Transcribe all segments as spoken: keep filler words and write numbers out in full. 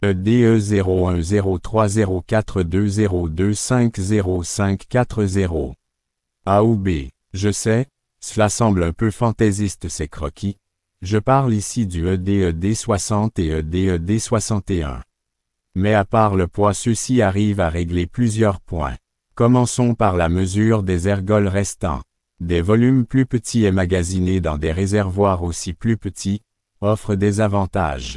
E D E zéro un zéro trois zéro quatre deux zéro deux cinq zéro cinq quatre zéro. A ou B. Je sais, cela semble un peu fantaisiste ces croquis. Je parle ici du E D E D soixante et E D E D soixante et un. Mais à part le poids, ceux-ci arrivent à régler plusieurs points. Commençons par la mesure des ergols restants. Des volumes plus petits emmagasinés dans des réservoirs aussi plus petits, offrent des avantages.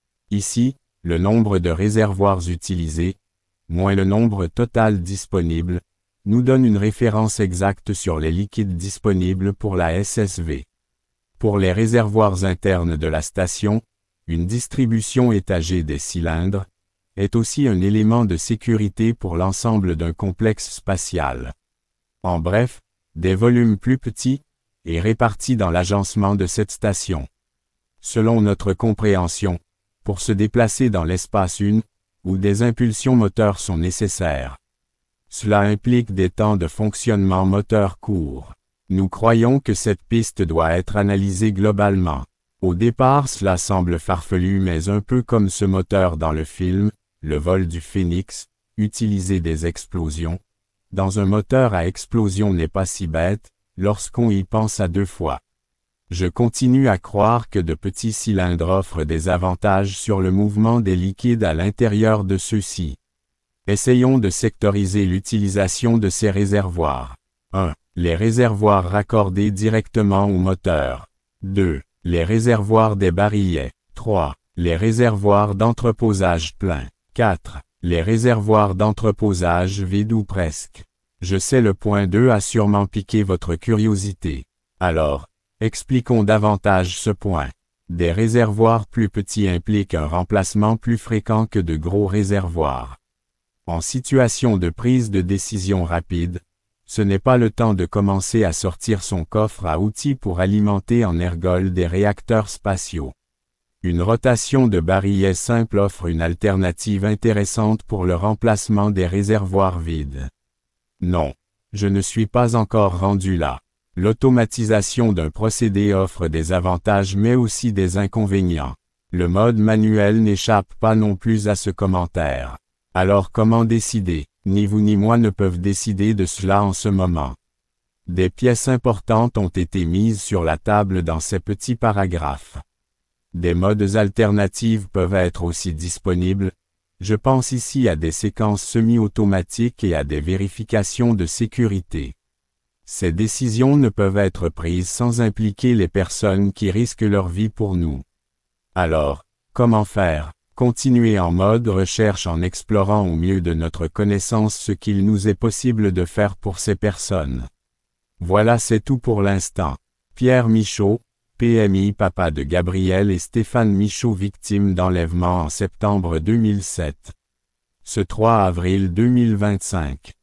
Ici, le nombre de réservoirs utilisés, moins le nombre total disponible, nous donne une référence exacte sur les liquides disponibles pour la S S V. Pour les réservoirs internes de la station, une distribution étagée des cylindres est aussi un élément de sécurité pour l'ensemble d'un complexe spatial. En bref, des volumes plus petits et répartis dans l'agencement de cette station. Selon notre compréhension, pour se déplacer dans l'espace une ou des impulsions moteurs sont nécessaires. Cela implique des temps de fonctionnement moteur courts. Nous croyons que cette piste doit être analysée globalement. Au départ, cela semble farfelu, mais un peu comme ce moteur dans le film, Le vol du Phénix, utiliser des explosions dans un moteur à explosion n'est pas si bête, lorsqu'on y pense à deux fois. Je continue à croire que de petits cylindres offrent des avantages sur le mouvement des liquides à l'intérieur de ceux-ci. Essayons de sectoriser l'utilisation de ces réservoirs. un. Les réservoirs raccordés directement au moteur. deux. Les réservoirs des barillets. trois. Les réservoirs d'entreposage plein. quatre. Les réservoirs d'entreposage vides ou presque. Je sais le point deux a sûrement piqué votre curiosité. Alors, expliquons davantage ce point. Des réservoirs plus petits impliquent un remplacement plus fréquent que de gros réservoirs. En situation de prise de décision rapide, ce n'est pas le temps de commencer à sortir son coffre à outils pour alimenter en ergol des réacteurs spatiaux. Une rotation de barillet simple offre une alternative intéressante pour le remplacement des réservoirs vides. Non, je ne suis pas encore rendu là. L'automatisation d'un procédé offre des avantages mais aussi des inconvénients. Le mode manuel n'échappe pas non plus à ce commentaire. Alors comment décider? Ni vous ni moi ne peuvent décider de cela en ce moment. Des pièces importantes ont été mises sur la table dans ces petits paragraphes. Des modes alternatifs peuvent être aussi disponibles. Je pense ici à des séquences semi-automatiques et à des vérifications de sécurité. Ces décisions ne peuvent être prises sans impliquer les personnes qui risquent leur vie pour nous. Alors, comment faire? Continuer en mode recherche en explorant au mieux de notre connaissance ce qu'il nous est possible de faire pour ces personnes. Voilà, c'est tout pour l'instant. Pierre Michaud, P M I papa de Gabriel et Stéphane Michaud, victimes d'enlèvement en septembre deux mille sept. Ce trois avril deux mille vingt-cinq.